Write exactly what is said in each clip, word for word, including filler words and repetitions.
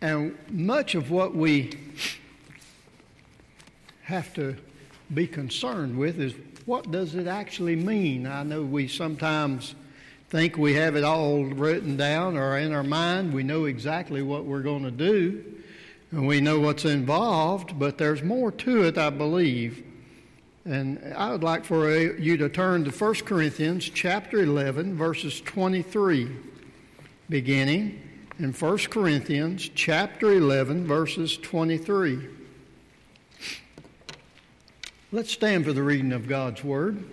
And much of what we have to be concerned with is, what does it actually mean? I know we sometimes think we have it all written down or in our mind. We know exactly what we're going to do, and we know what's involved, but there's more to it, I believe. And I would like for you to turn to First Corinthians chapter eleven, verses twenty-three, beginning in First Corinthians chapter eleven, verses twenty-three. Let's stand for the reading of God's Word.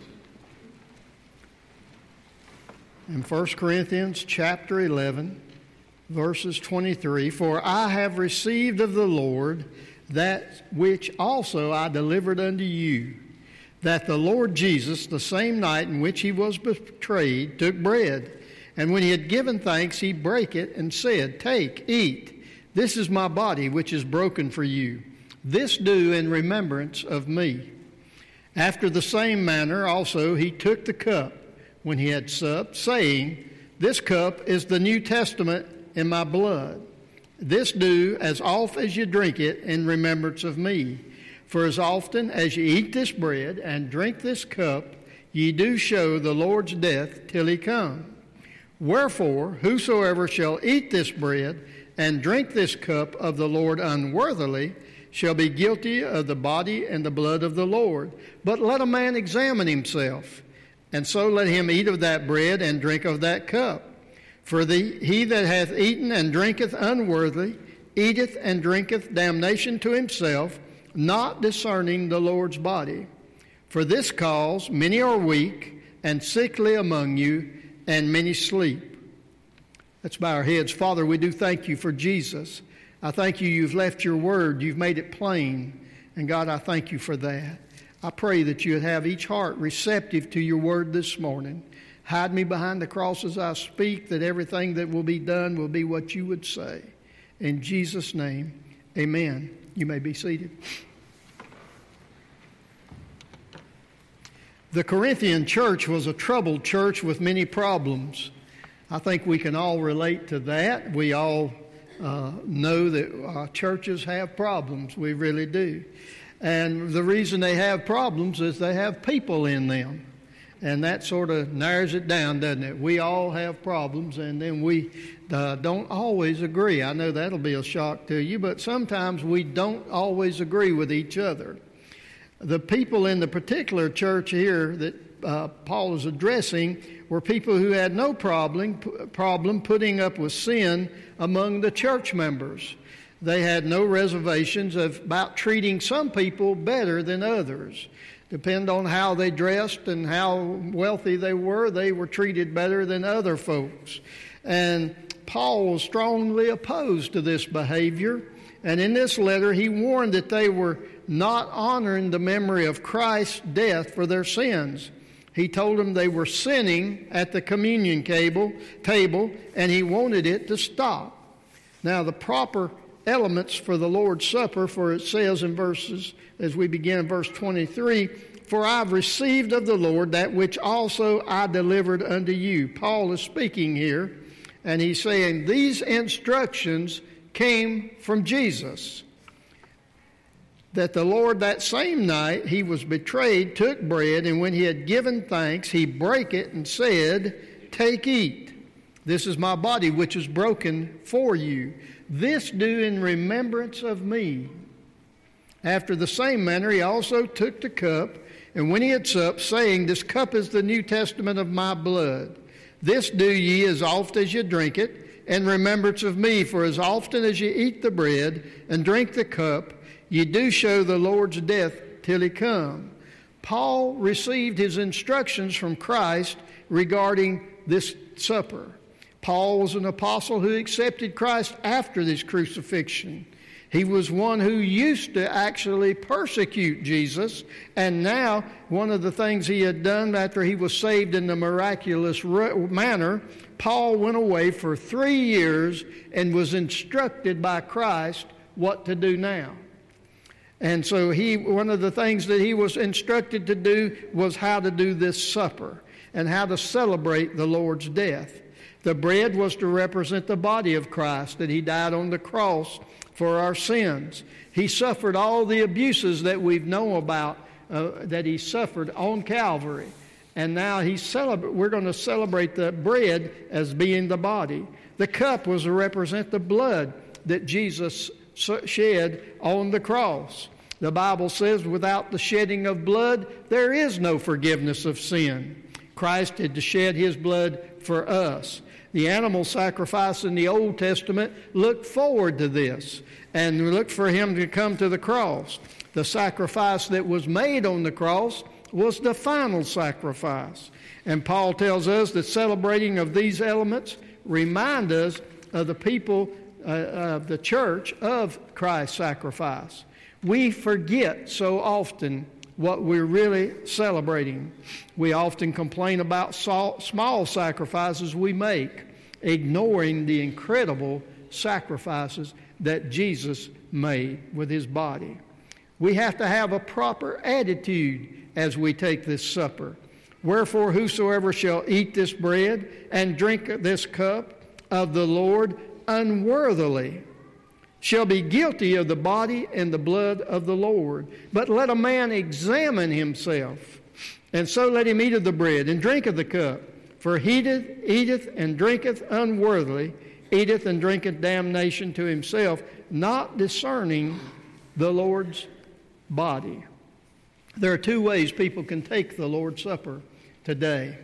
In First Corinthians chapter eleven, verses twenty-three, "For I have received of the Lord that which also I delivered unto you, that the Lord Jesus, the same night in which he was betrayed, took bread. And when he had given thanks, he brake it and said, Take, eat. This is my body, which is broken for you. This do in remembrance of me. After the same manner also he took the cup when he had supped, saying, This cup is the New Testament in my blood. This do as oft as you drink it in remembrance of me. For as often as you eat this bread and drink this cup, ye do show the Lord's death till he come. Wherefore, whosoever shall eat this bread and drink this cup of the Lord unworthily shall be guilty of the body and the blood of the Lord. But let a man examine himself, and so let him eat of that bread and drink of that cup. For the, he that hath eaten and drinketh unworthily eateth and drinketh damnation to himself, not discerning the Lord's body. For this cause many are weak and sickly among you, and many sleep." Let's bow our heads. Father, we do thank you for Jesus. I thank you you've left your word. You've made it plain. And God, I thank you for that. I pray that you would have each heart receptive to your word this morning. Hide me behind the cross as I speak, that everything that will be done will be what you would say. In Jesus' name, amen. You may be seated. The Corinthian church was a troubled church with many problems. I think we can all relate to that. We all uh, know that uh, churches have problems. We really do. And the reason they have problems is they have people in them. And that sort of narrows it down, doesn't it? We all have problems, and then we uh, don't always agree. I know that'll be a shock to you, but sometimes we don't always agree with each other. The people in the particular church here that uh, Paul is addressing were people who had no problem, problem putting up with sin among the church members. They had no reservations of, about treating some people better than others. Depend on how they dressed and how wealthy they were, they were treated better than other folks. And Paul was strongly opposed to this behavior. And in this letter, he warned that they were not honoring the memory of Christ's death for their sins. He told them they were sinning at the communion table, table, and he wanted it to stop. Now, the proper elements for the Lord's Supper, for it says in verses, as we begin in verse twenty-three, "For I have received of the Lord that which also I delivered unto you." Paul is speaking here, and he's saying these instructions came from Jesus. That the Lord, that same night he was betrayed, took bread, and when he had given thanks, he brake it and said, "Take, eat. This is my body, which is broken for you. This do in remembrance of me." After the same manner, he also took the cup, and when he had supped, saying, "This cup is the New Testament of my blood. This do ye as oft as you drink it, in remembrance of me. For as often as you eat the bread and drink the cup, ye do show the Lord's death till he come." Paul received his instructions from Christ regarding this supper. Paul was an apostle who accepted Christ after this crucifixion. He was one who used to actually persecute Jesus, and now one of the things he had done after he was saved in the miraculous manner, Paul went away for three years and was instructed by Christ what to do now. And so he, one of the things that he was instructed to do was how to do this supper and how to celebrate the Lord's death. The bread was to represent the body of Christ, that he died on the cross for our sins. He suffered all the abuses that we've known about, uh, that he suffered on Calvary. And now he's celebra- we're going to celebrate the bread as being the body. The cup was to represent the blood that Jesus shed on the cross. The Bible says, without the shedding of blood, there is no forgiveness of sin. Christ had to shed his blood for us. The animal sacrifice in the Old Testament looked forward to this and looked for him to come to the cross. The sacrifice that was made on the cross was the final sacrifice. And Paul tells us that celebrating of these elements remind us of the people uh, of the church of Christ's sacrifice. We forget so often what we're really celebrating. We often complain about small sacrifices we make, ignoring the incredible sacrifices that Jesus made with his body. We have to have a proper attitude as we take this supper. Wherefore, whosoever shall eat this bread and drink this cup of the Lord unworthily shall be guilty of the body and the blood of the Lord. But let a man examine himself, and so let him eat of the bread and drink of the cup. For he that eateth and drinketh unworthily eateth and drinketh damnation to himself, not discerning the Lord's body. There are two ways people can take the Lord's Supper today.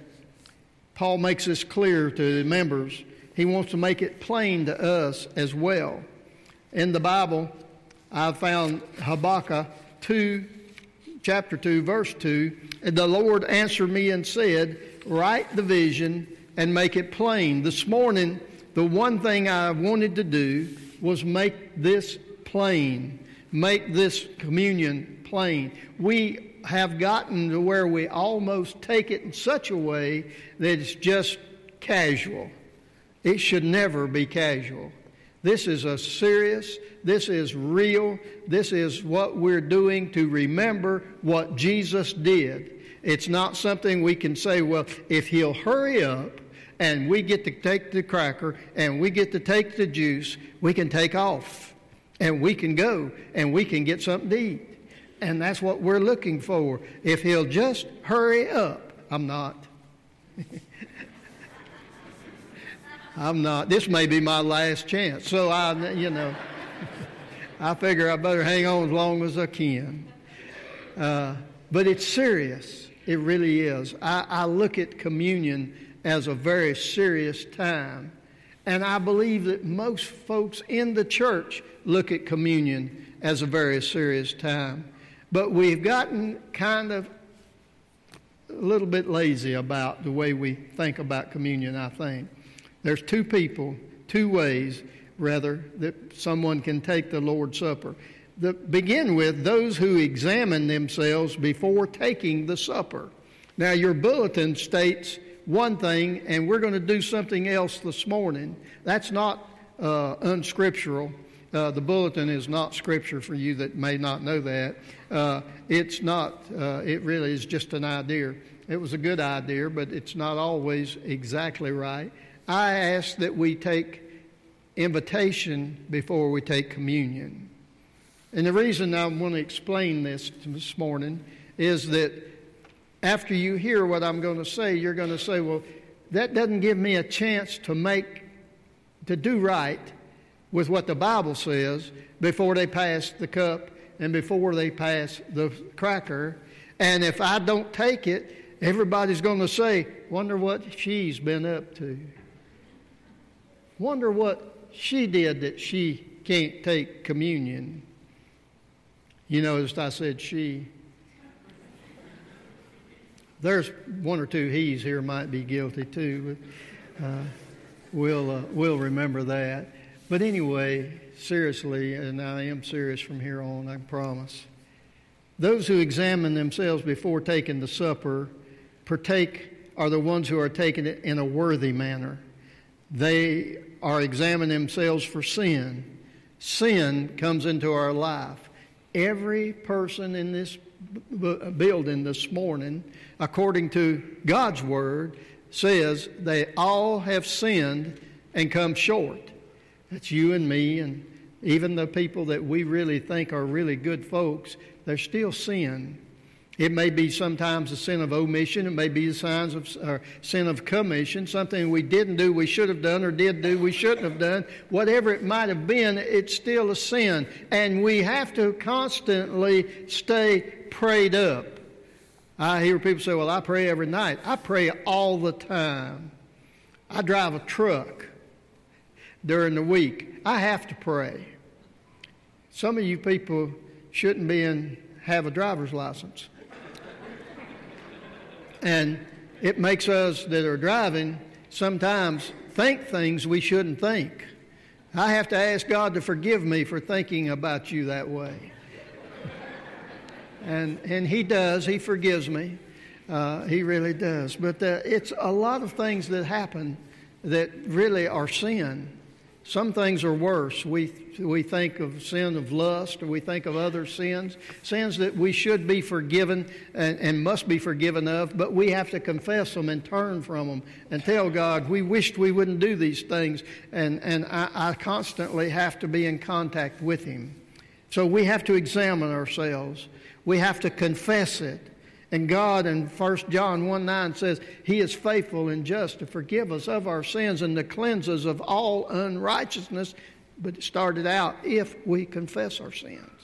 Paul makes this clear to the members. He wants to make it plain to us as well. In the Bible, I found Habakkuk two, chapter two, verse two. And the Lord answered me and said, write the vision and make it plain. This morning, the one thing I wanted to do was make this plain. Make this communion plain. We have gotten to where we almost take it in such a way that it's just casual. It should never be casual. This is a serious, this is real, this is what we're doing to remember what Jesus did. It's not something we can say, well, if he'll hurry up and we get to take the cracker and we get to take the juice, we can take off and we can go and we can get something to eat. And that's what we're looking for. If he'll just hurry up. I'm not. I'm not. This may be my last chance. So, I, you know, I figure I better hang on as long as I can. Uh, but it's serious. It really is. I, I look at communion as a very serious time. And I believe that most folks in the church look at communion as a very serious time. But we've gotten kind of a little bit lazy about the way we think about communion, I think. There's two people, two ways, rather, that someone can take the Lord's Supper. The, begin with those who examine themselves before taking the supper. Now, your bulletin states one thing, and we're going to do something else this morning. That's not uh, unscriptural. Uh, the bulletin is not scripture for you that may not know that. Uh, it's not, uh, it really is just an idea. It was a good idea, but it's not always exactly right. I ask that we take invitation before we take communion. And the reason I want to explain this this morning is that after you hear what I'm going to say, you're going to say, well, that doesn't give me a chance to make, to do right with what the Bible says before they pass the cup and before they pass the cracker. And if I don't take it, everybody's going to say, wonder what she's been up to. Wonder what she did that she can't take communion. You noticed I said she. There's one or two he's here might be guilty too, but uh, we'll uh, we'll remember that. But anyway, seriously, and I am serious from here on, I promise. Those who examine themselves before taking the supper partake are the ones who are taking it in a worthy manner. They are examining themselves for sin. Sin comes into our life. Every person in this b- building this morning, according to God's Word, says they all have sinned and come short. That's you and me, and even the people that we really think are really good folks, they're still sin. It may be sometimes a sin of omission. It may be a signs of or sin of commission, something we didn't do we should have done, or did do we shouldn't have done. Whatever it might have been, it's still a sin. And we have to constantly stay prayed up. I hear people say, well, I pray every night. I pray all the time. I drive a truck during the week. I have to pray. Some of you people shouldn't be in, have a driver's license. And it makes us that are driving sometimes think things we shouldn't think. I have to ask God to forgive me for thinking about you that way. And and He does. He forgives me. Uh, he really does. But uh, it's a lot of things that happen that really are sin. Some things are worse. We we think of sin of lust, or we think of other sins, sins that we should be forgiven and, and must be forgiven of, but we have to confess them and turn from them and tell God, we wished we wouldn't do these things, and, and I, I constantly have to be in contact with Him. So we have to examine ourselves. We have to confess it. And God in First John one nine says, He is faithful and just to forgive us of our sins and to cleanse us of all unrighteousness. But it started out, if we confess our sins.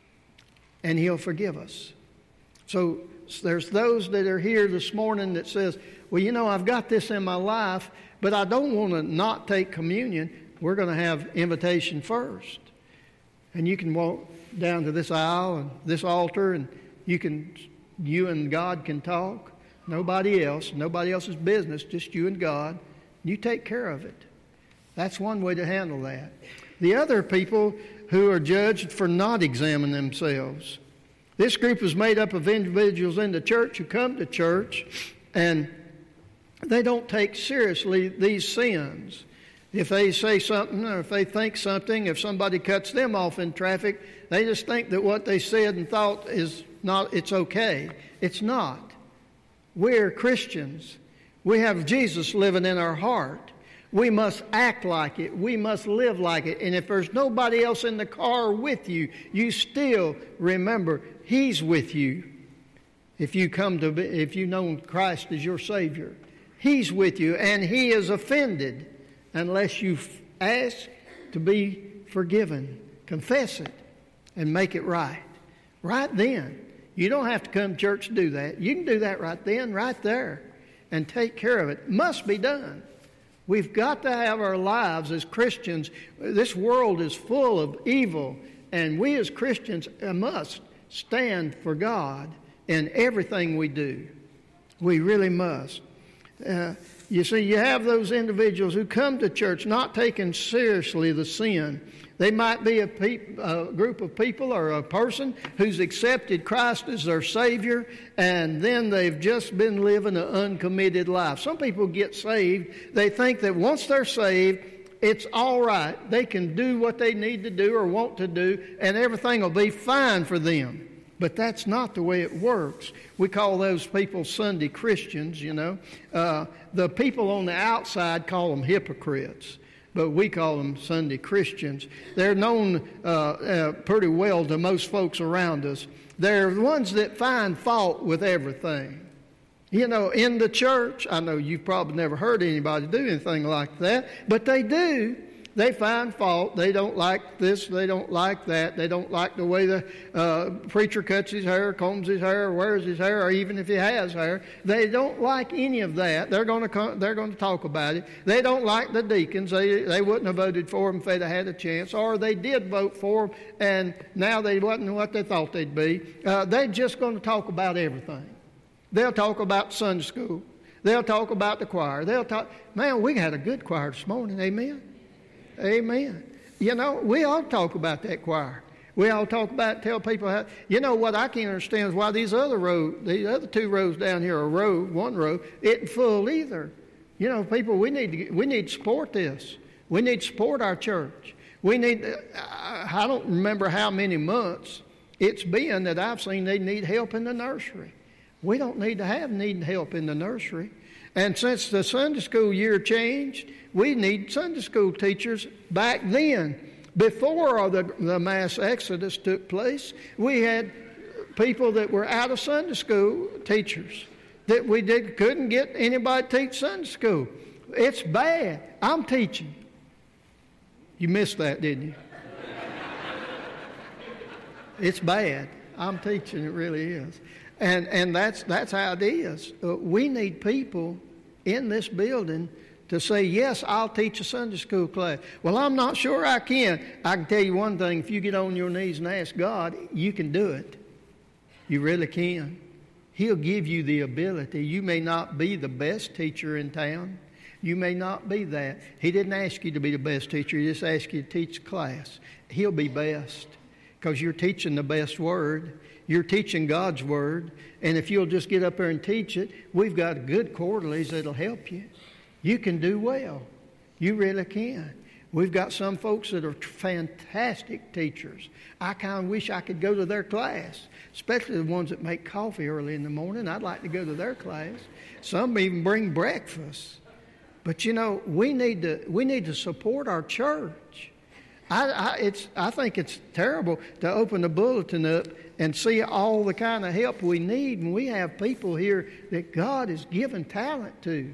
And He'll forgive us. So there's those that are here this morning that says, well, you know, I've got this in my life, but I don't want to not take communion. We're going to have invitation first. And you can walk down to this aisle and this altar, and you can... You and God can talk. Nobody else. Nobody else's business. Just you and God. You take care of it. That's one way to handle that. The other people who are judged for not examining themselves. This group is made up of individuals in the church who come to church and they don't take seriously these sins. If they say something or if they think something, if somebody cuts them off in traffic, they just think that what they said and thought is not, it's okay. It's not. We're Christians. We have Jesus living in our heart. We must act like it. We must live like it. And if there's nobody else in the car with you, you still remember He's with you. If you come to, be, if you know Christ as your Savior, He's with you, and He is offended unless you ask to be forgiven. Confess it and make it right. Right then. You don't have to come to church to do that. You can do that right then, right there, and take care of it. It must be done. We've got to have our lives as Christians. This world is full of evil, and we as Christians must stand for God in everything we do. We really must. Uh, you see, you have those individuals who come to church not taking seriously the sin. They might be a, peop, a group of people or a person who's accepted Christ as their Savior, and then they've just been living an uncommitted life. Some people get saved. They think that once they're saved, it's all right. They can do what they need to do or want to do, and everything will be fine for them. But that's not the way it works. We call those people Sunday Christians, you know. Uh, the people on the outside call them hypocrites, but we call them Sunday Christians. They're known uh, uh, pretty well to most folks around us. They're the ones that find fault with everything. You know, in the church, I know you've probably never heard anybody do anything like that, but they do. They find fault. They don't like this. They don't like that. They don't like the way the uh, preacher cuts his hair, combs his hair, wears his hair, or even if he has hair. They don't like any of that. They're going to they're going to talk about it. They don't like the deacons. They they wouldn't have voted for them if they'd have had a chance, or they did vote for them and now they wasn't what they thought they'd be. Uh, they're just going to talk about everything. They'll talk about Sunday school. They'll talk about the choir. They'll talk. Man, we had a good choir this morning. Amen. Amen. You know, we all talk about that choir. We all talk about, tell people how, you know, what I can't understand is why these other rows, these other two rows down here, a row, one row, isn't full either. You know, people, we need to, we need to support this. We need to support our church. We need, I don't remember how many months it's been that I've seen they need help in the nursery. We don't need to have needing help in the nursery. And since the Sunday school year changed, we need Sunday school teachers back then. Before the, the mass exodus took place, we had people that were out of Sunday school teachers that we did, couldn't get anybody to teach Sunday school. It's bad. I'm teaching. You missed that, didn't you? It's bad. I'm teaching. It really is. And and that's that's how it is. Uh, we need people in this building to say, yes, I'll teach a Sunday school class. Well, I'm not sure I can. I can tell you one thing. If you get on your knees and ask God, you can do it. You really can. He'll give you the ability. You may not be the best teacher in town. You may not be that. He didn't ask you to be the best teacher. He just asked you to teach a class. He'll be best because you're teaching the best word. You're teaching God's word. And if you'll just get up there and teach it, we've got good quarterlies that'll help you. You can do well. You really can. We've got some folks that are fantastic teachers. I kind of wish I could go to their class, especially the ones that make coffee early in the morning. I'd like to go to their class. Some even bring breakfast. But, you know, we need to we need to support our church. I, I, it's, I think it's terrible to open the bulletin up and see all the kind of help we need. And we have people here that God has given talent to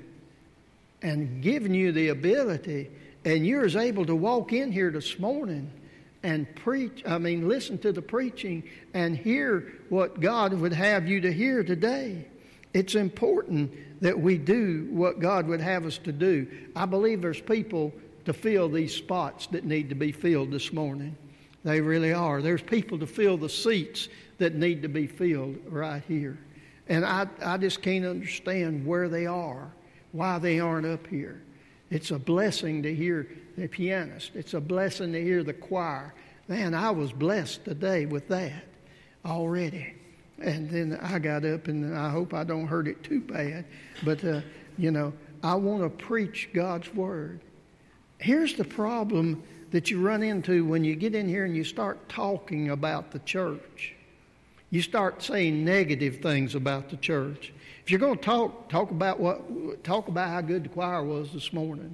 and given you the ability. And you're as able to walk in here this morning and preach, I mean, listen to the preaching and hear what God would have you to hear today. It's important that we do what God would have us to do. I believe there's people to fill these spots that need to be filled this morning. They really are. There's people to fill the seats that need to be filled right here. And I, I just can't understand where they are, why they aren't up here. It's a blessing to hear the pianist. It's a blessing to hear the choir. Man, I was blessed today with that already. And then I got up, and I hope I don't hurt it too bad. But, uh, you know, I want to preach God's word. Here's the problem that you run into when you get in here and you start talking about the church. You start saying negative things about the church. If you're going to talk, talk about what, talk about how good the choir was this morning.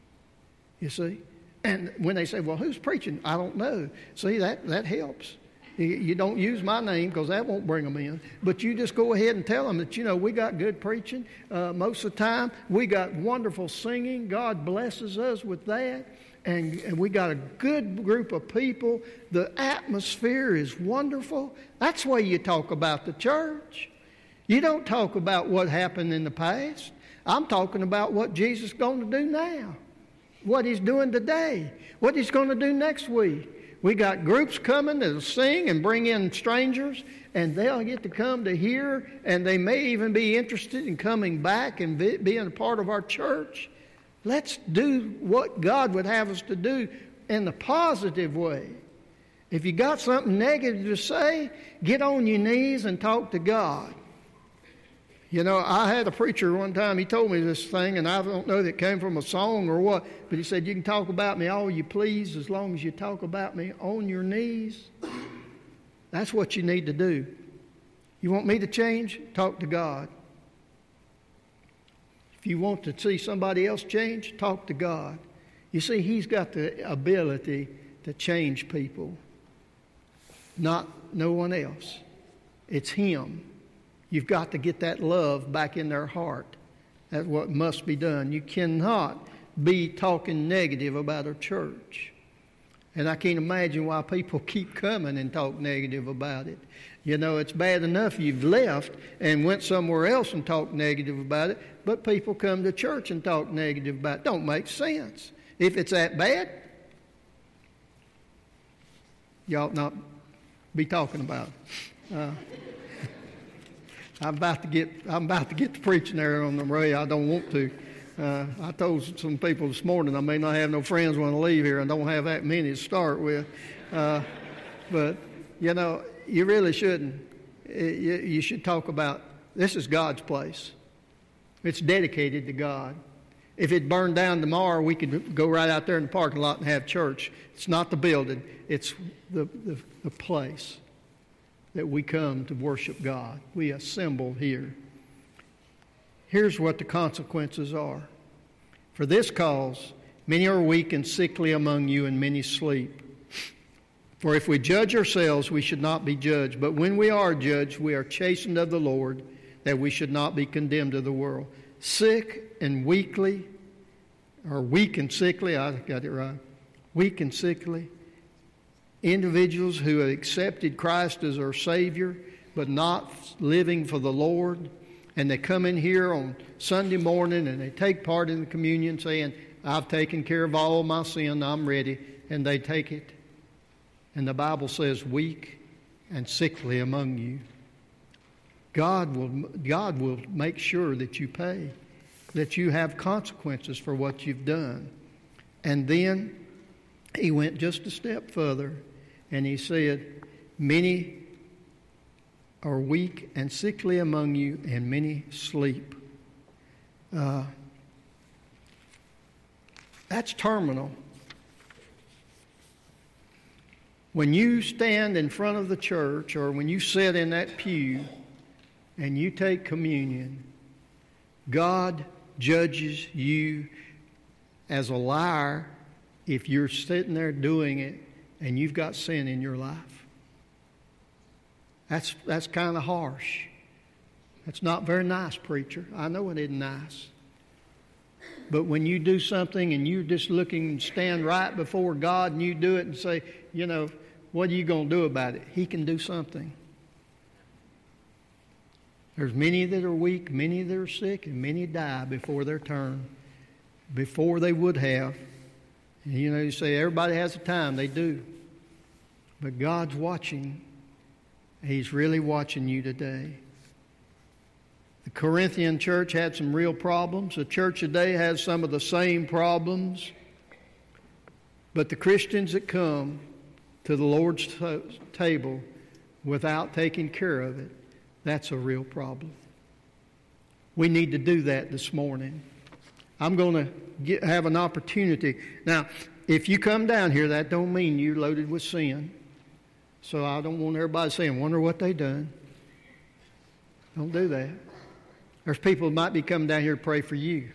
You see? And when they say, well, who's preaching? I don't know. See, that, that helps. You don't use my name because that won't bring them in. But you just go ahead and tell them that, you know, we got good preaching uh, most of the time. We got wonderful singing. God blesses us with that. And, and we got a good group of people. The atmosphere is wonderful. That's the way you talk about the church. You don't talk about what happened in the past. I'm talking about what Jesus is going to do now, what he's doing today, what he's going to do next week. We got groups coming that'll sing and bring in strangers, and they'll get to come to hear, and they may even be interested in coming back and be, being a part of our church. Let's do what God would have us to do in the positive way. If you got something negative to say, get on your knees and talk to God. You know, I had a preacher one time, he told me this thing, and I don't know if it came from a song or what, but he said, you can talk about me all you please as long as you talk about me on your knees. That's what you need to do. You want me to change? Talk to God. If you want to see somebody else change, talk to God. You see, he's got the ability to change people, not no one else. It's him. You've got to get that love back in their heart. That's what must be done. You cannot be talking negative about a church. And I can't imagine why people keep coming and talk negative about it. You know, it's bad enough you've left and went somewhere else and talked negative about it, but people come to church and talk negative about it. Don't make sense. If it's that bad, you ought not be talking about it. Uh, I'm about to get I'm about to get to preaching there on the radio. I don't want to. Uh, I told some people this morning I may not have no friends when I leave here. I don't have that many to start with. Uh, but, you know, you really shouldn't. You, you should talk about this is God's place. It's dedicated to God. If it burned down tomorrow, we could go right out there in the parking lot and have church. It's not the building. It's the, the, the place that we come to worship God. We assemble here. here's what the consequences are. For this cause, many are weak and sickly among you, and many sleep. For if we judge ourselves, we should not be judged. But when we are judged, we are chastened of the Lord, that we should not be condemned of the world. Sick and weakly, or weak and sickly, I got it right. Weak and sickly. Individuals who have accepted Christ as their Savior, but not living for the Lord. And they come in here on Sunday morning and they take part in the communion saying, I've taken care of all my sin, I'm ready. And they take it. And the Bible says, weak and sickly among you. God will, God will make sure that you pay, that you have consequences for what you've done. And then he went just a step further and he said, many are weak and sickly among you, and many sleep. Uh, that's terminal. When you stand in front of the church, or when you sit in that pew and you take communion, God judges you as a liar if you're sitting there doing it and you've got sin in your life. That's that's kind of harsh. That's not very nice, preacher. I know it isn't nice. But when you do something and you're just looking and stand right before God and you do it and say, you know, what are you going to do about it? He can do something. There's many that are weak, many that are sick, and many die before their turn, before they would have. And you know, you say everybody has a time. They do. But God's watching. He's really watching you today. The Corinthian church had some real problems. The church today has some of the same problems. But the Christians that come to the Lord's t- table without taking care of it, that's a real problem. We need to do that this morning. I'm going to get, have an opportunity. Now, if you come down here, that don't mean you're loaded with sin. So I don't want everybody saying, wonder what they done. Don't do that. There's people who might be coming down here to pray for you.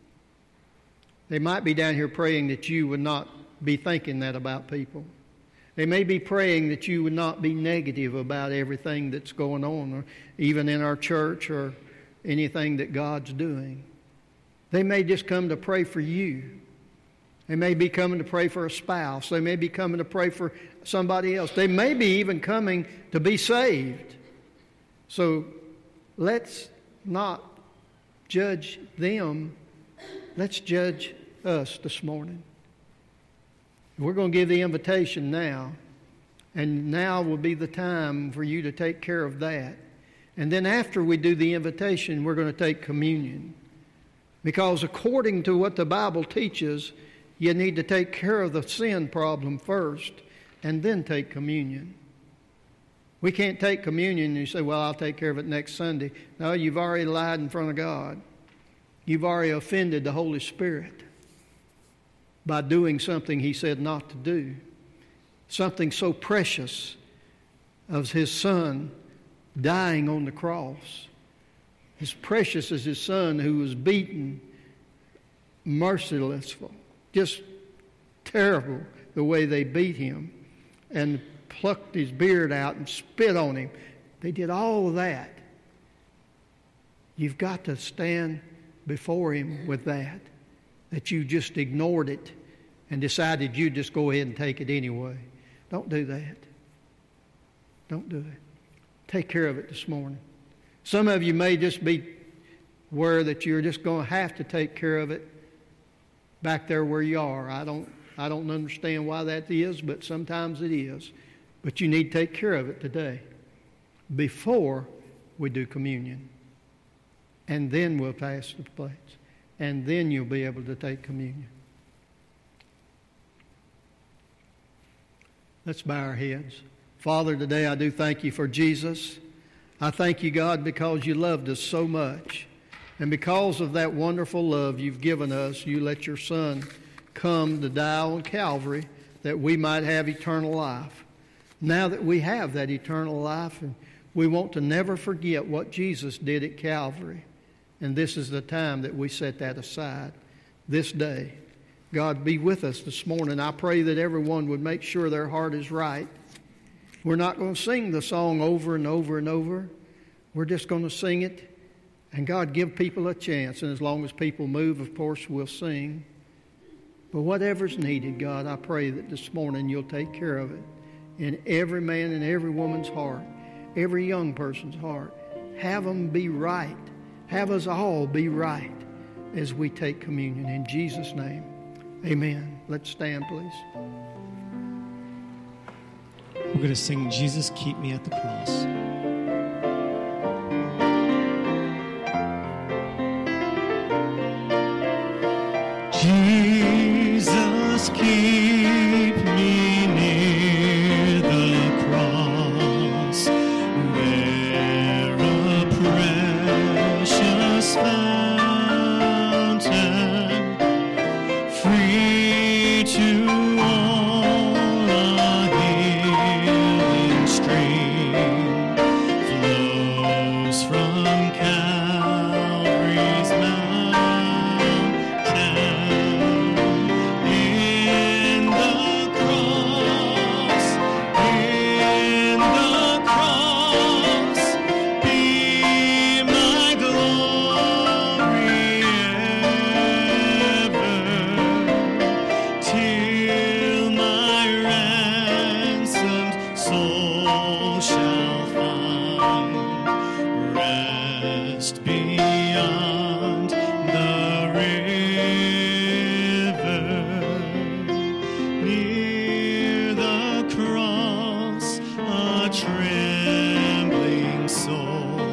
They might be down here praying that you would not be thinking that about people. They may be praying that you would not be negative about everything that's going on, or even in our church, or anything that God's doing. They may just come to pray for you. They may be coming to pray for a spouse. They may be coming to pray for somebody else. They may be even coming to be saved. So let's not judge them. Let's judge us this morning. We're going to give the invitation now. And now will be the time for you to take care of that. And then after we do the invitation, we're going to take communion. Because according to what the Bible teaches, you need to take care of the sin problem first and then take communion. We can't take communion and you say, well, I'll take care of it next Sunday. No, you've already lied in front of God. You've already offended the Holy Spirit by doing something He said not to do. Something so precious of His Son dying on the cross. As precious as His Son who was beaten, merciless, just terrible the way they beat Him and plucked His beard out and spit on Him. They did all of that. You've got to stand before Him with that, that you just ignored it and decided you'd just go ahead and take it anyway. Don't do that. Don't do it. Take care of it this morning. Some of you may just be aware that you're just going to have to take care of it back there where you are. I don't I don't understand why that is, but sometimes it is. But you need to take care of it today before we do communion. And then we'll pass the plates. And then you'll be able to take communion. Let's bow our heads. Father, today I do thank You for Jesus. I thank You, God, because You loved us so much. And because of that wonderful love You've given us, You let Your Son come to die on Calvary that we might have eternal life. Now that we have that eternal life, and we want to never forget what Jesus did at Calvary. And this is the time that we set that aside, this day. God, be with us this morning. I pray that everyone would make sure their heart is right. We're not going to sing the song over and over and over. We're just going to sing it. And God, give people a chance. And as long as people move, of course, we'll sing. But whatever's needed, God, I pray that this morning you'll take care of it in every man and every woman's heart, every young person's heart. Have them be right. Have us all be right as we take communion. In Jesus' name, amen. Let's stand, please. We're going to sing, Jesus, Keep Me at the Cross. Jesus, keep me near the cross, where a precious fountain, free to all a healing stream, flows from Calvary's mountain. In the cross, in the cross, be my glory ever, till my ransomed soul shall find rest beyond the river. Near the cross, a trembling soul,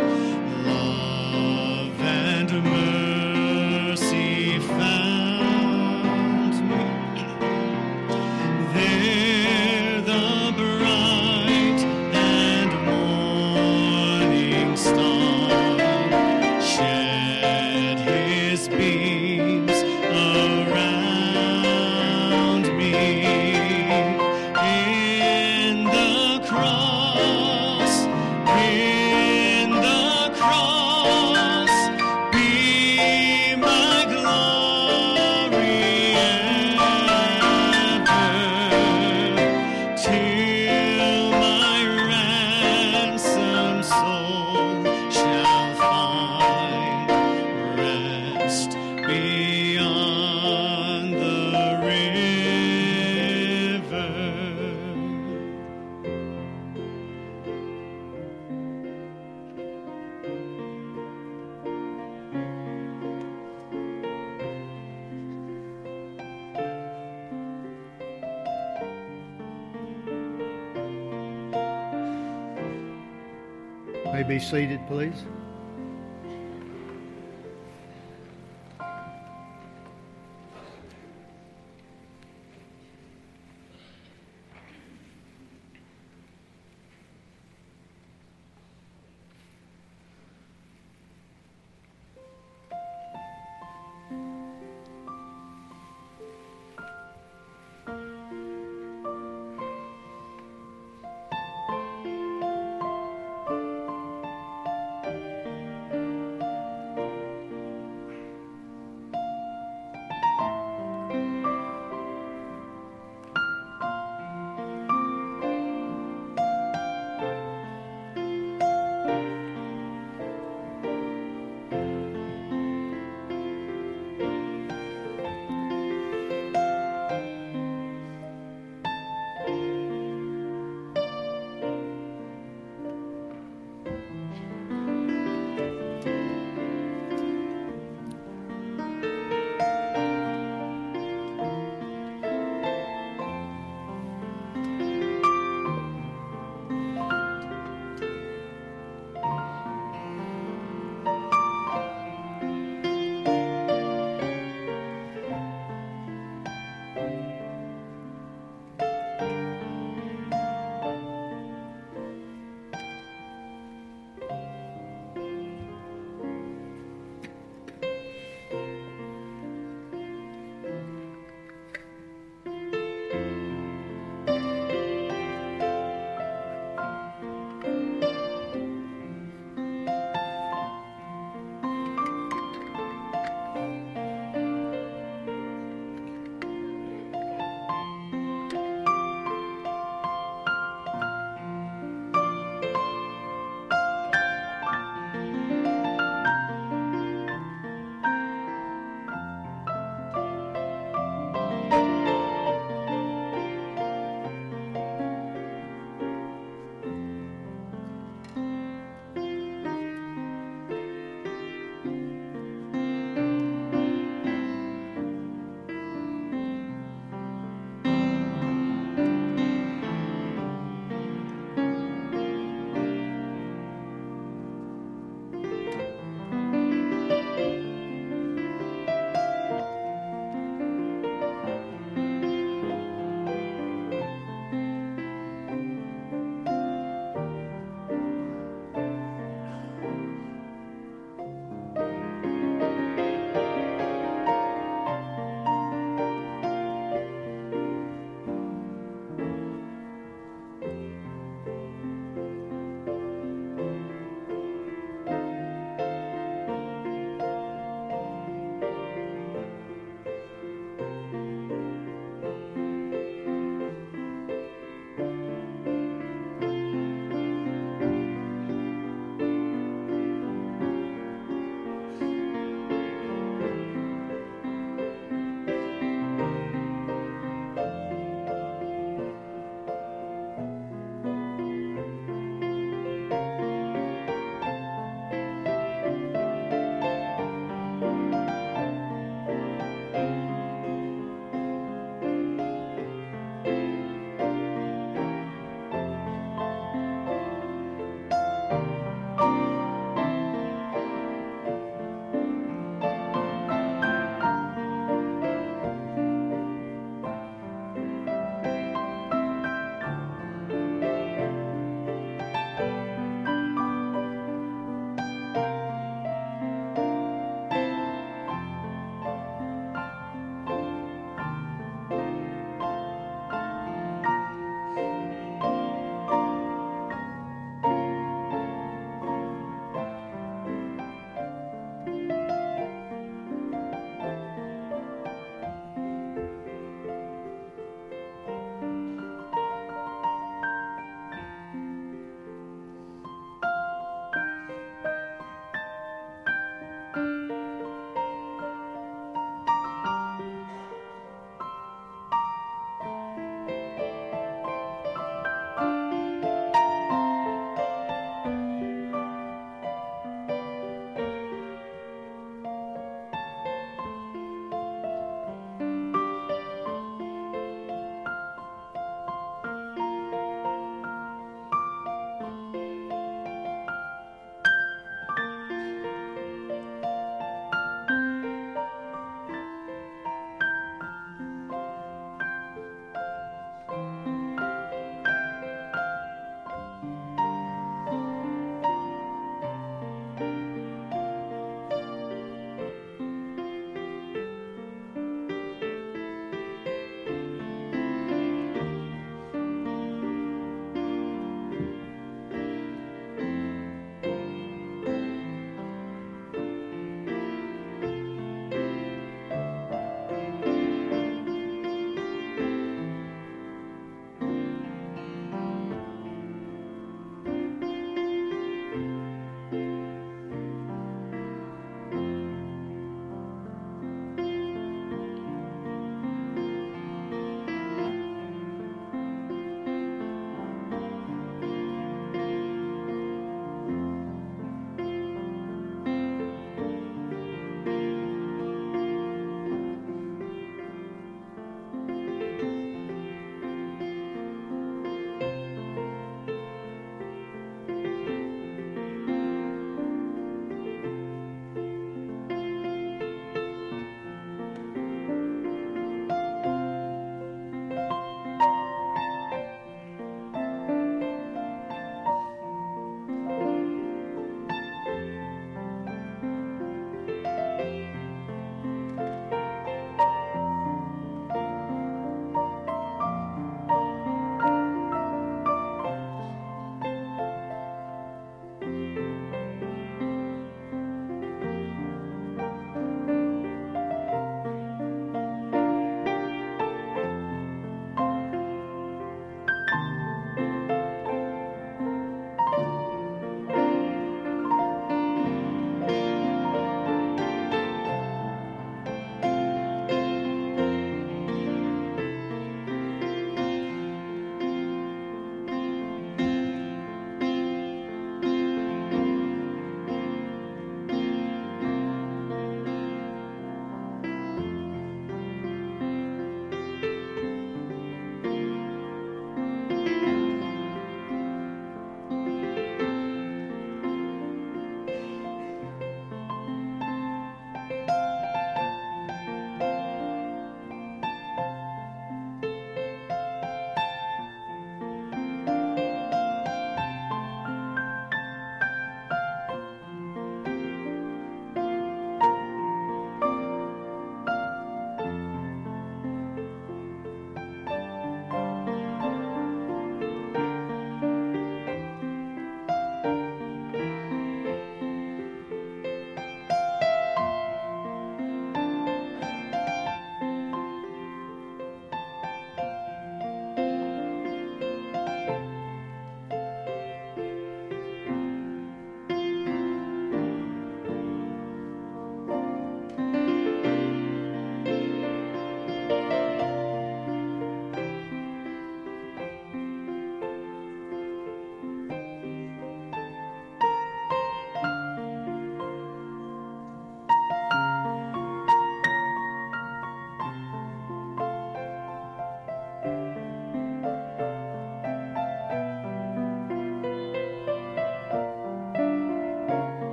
love and mercy found me. There the bright and morning star shed his beams around me. In the cross, in the cross, be my glory ever, till my ransomed soul shall find rest beyond the river. May be seated, please.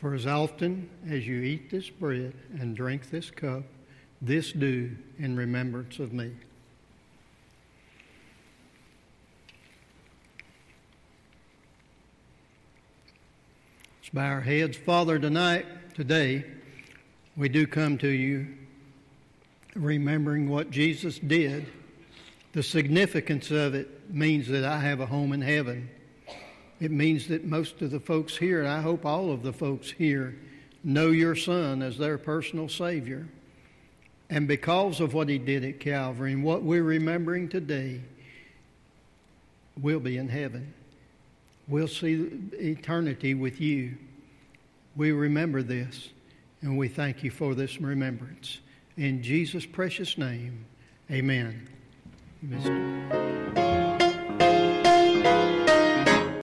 For as often as you eat this bread and drink this cup, this do in remembrance of me. Let's bow our heads. Father, tonight, today, we do come to you remembering what Jesus did. The significance of it means that I have a home in heaven. It means that most of the folks here, and I hope all of the folks here, know your Son as their personal Savior. And because of what he did at Calvary and what we're remembering today, we'll be in heaven. We'll see eternity with you. We remember this, and we thank you for this remembrance. In Jesus' precious name, amen. Mister